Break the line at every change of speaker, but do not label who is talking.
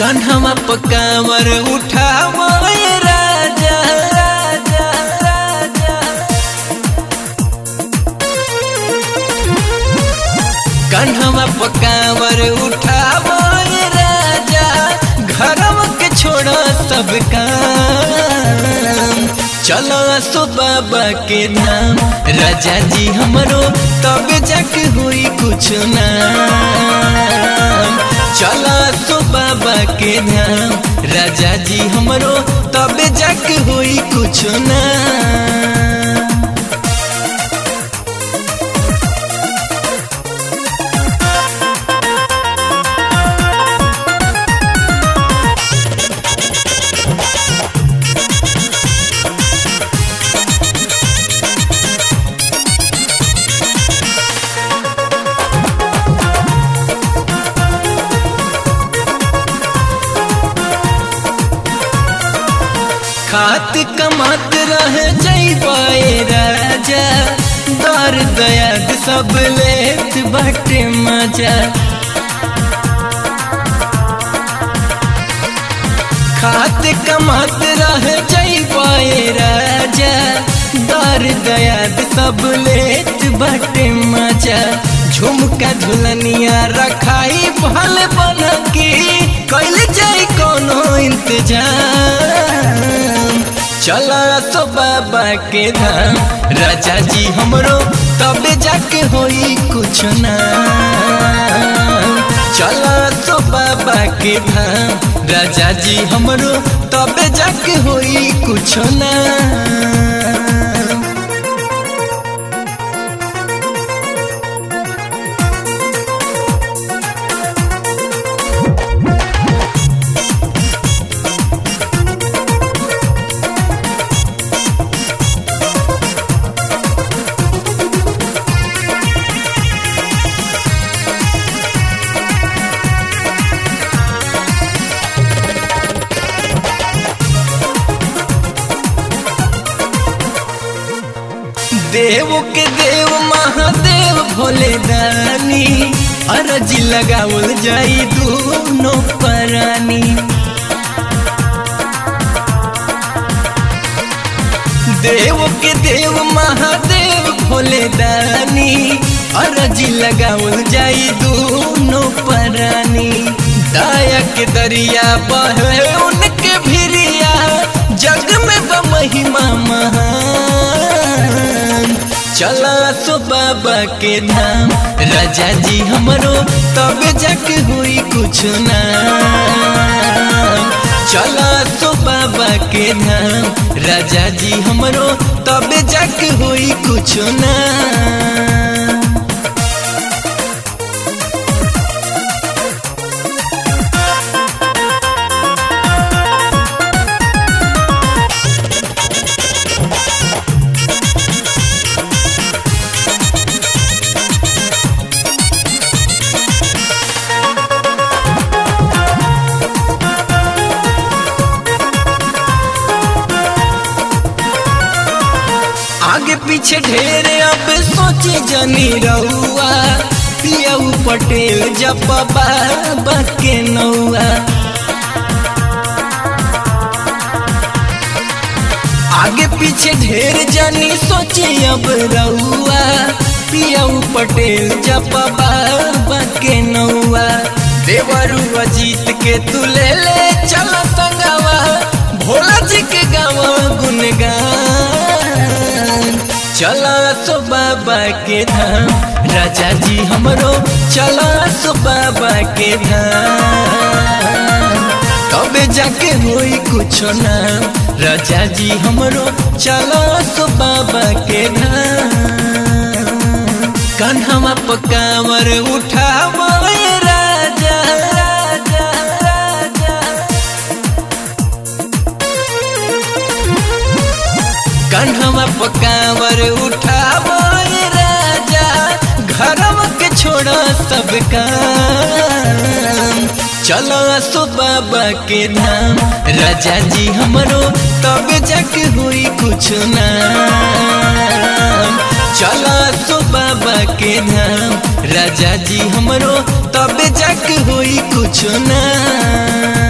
कान्हवा पकावर उठावो राजा राजा राजा। कान्हवा पकावर उठावो राजा, घरवा के छोड़ो सब काम। चलो सो बाबा के धाम राजा जी हमरो, तब जाके हुई कुछ नाम। चलो सो बाबा के धाम राजा जी हमरो, तब जाके हुई कुछ नाम। खात कमात रह जाइबाए राजा, दर दयाद सब लेत बाटे मजा। खात कमात रह जाइबाए राजा, दर दयाद सब लेत बाटे मजा। झुमका झुलनिया रखाई भल बन के, कैल जाई कोनो इंतजाम। चला सो बाबा के धाम राजा जी हमरो, तब जाके होई कुछ नाम। चला सो बाबा के धाम राजा जी हमरो, तब जाके होई कुछ नाम। देव के देव महादेव भोले दानी, अरजी लगावल जाई दोनों परानी। देव के देव महादेव भोले दानी, अरजी लगावल जाई दोनों परानी। दया के दरिया बहे उनके भिरिया, जग में बमहिमा महान। चला सो बाबा के धाम राजा जी हमरो, तब जाके हुई कुछ नाम। चला सो बाबा के धाम राजा जी हमरो, तब जाके हुई कुछ नाम। आगे पीछे ढेर अब सोची जनी रहुआ, पियाऊ पटेल जब बाबा के नौआ। आगे पीछे ढेर जनी सोची अब रहुआ, पियाऊ पटेल जब बाबा के नौआ। देवरू अजीत के तू ले चल संगवा, भोला जी के गावा गुनगान। चला सो बाबा के धाम राजा जी हमरो, चला सो बाबा के धाम। तब जाके होई कुछ नाम राजा जी हमरो, चला सो बाबा के धाम। कान्हवा पकावर उठावो राजा राजा राजा। कान्हवा पकावर उठावो राजा, घरवा के छोड़ो सब काम। चलो सो बाबा के धाम राजा जी हमरो, तब जाके हुई कुछ नाम। चलो सो बाबा के धाम राजा जी हमरो, तब जाके हुई कुछ ना।